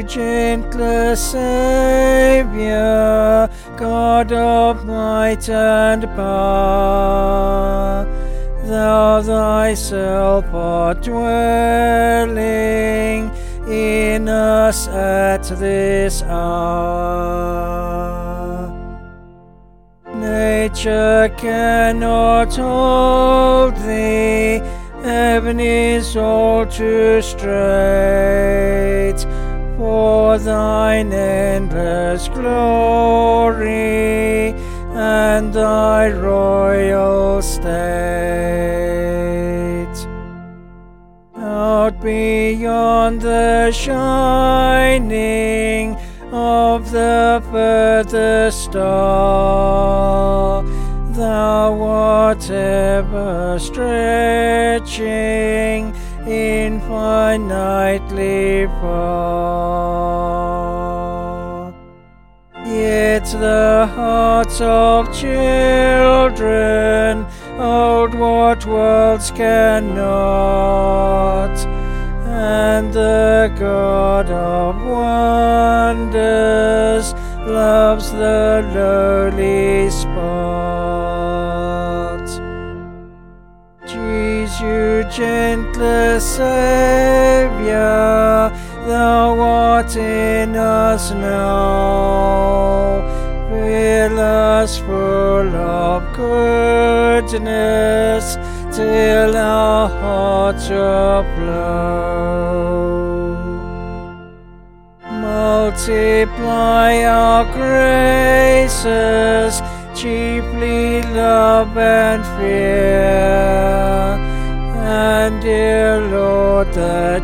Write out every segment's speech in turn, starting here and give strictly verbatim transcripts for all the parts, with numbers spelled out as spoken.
gentlest Saviour, God of might and power, Thou thyself art dwelling in us at this hour. Nature cannot hold Thee, heaven is all too strait for Thine endless glory and Thy royal state. Out beyond the shining of the furthest star, Thou art ever stretching infinitely far. Yet the hearts of children hold what worlds cannot, and the God of wonders loves the lowly spot. Jesus, gentlest Saviour, Thou art in us now. Fill us full of goodness till our hearts overflow. Multiply our graces, chiefly love and fear, and dear Lord, the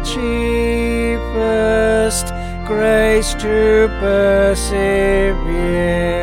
chiefest grace to persevere.